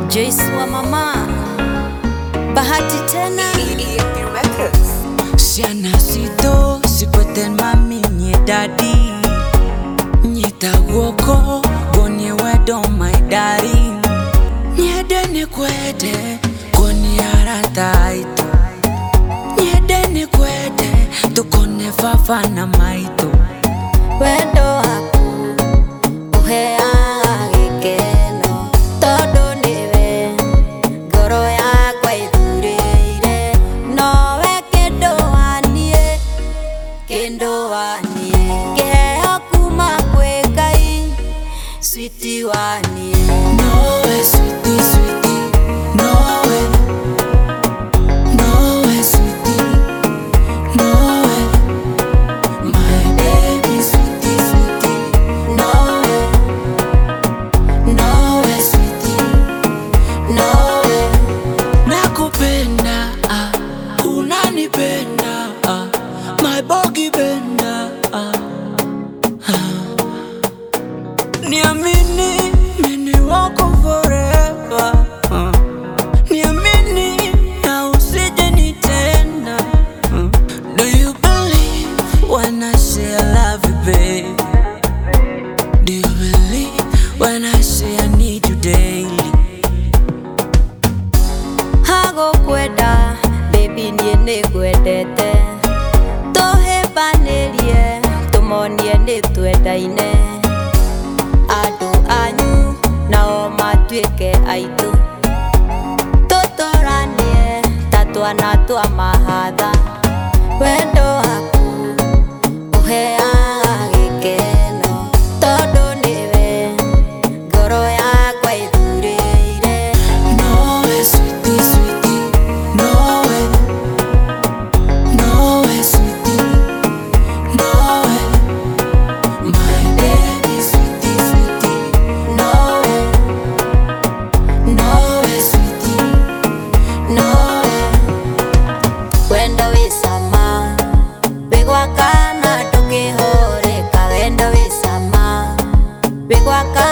Joyce wa mama Bahati tena Siana sito sikweten mami nye daddy Nyita woko gonye wedo my daddy Nyedene kwete koni arata ito Nyedene kwete tukone fafa na maito wendo haku uhea gikeno todo niwe ngoro yakwa ithurire nowe kendo wanie kiheo kuma kwĩ Ngai sweetie wanie Nowe sweetie sweetie Nowe sweetie Nowe my baby sweetie sweetie Nowe sweetie Nowe nakupenda unanipenda my bogi benda niamini mimi wako forever niamini na usije nitenda do you believe when I say I love you babe do you believe when I say I need you daily hago kwenda baby nie nĩngwendete tũhĩmbanĩrie tũmonie nĩtwendaine andũ anyu nao matuĩke aitũ tũtũranie ta twana twa mahatha wendo waku ũheaga gĩkeno tondũ nĩwe ngoro yakwa ĩthurĩire Nowe sweetie sweetie Nowe sweetie Nowe my baby sweetie sweetie Nowe sweetie Nowe wendo wĩ cama wĩ gwaka na ndũkĩhũrĩka wendo wĩ cama wĩ gwaka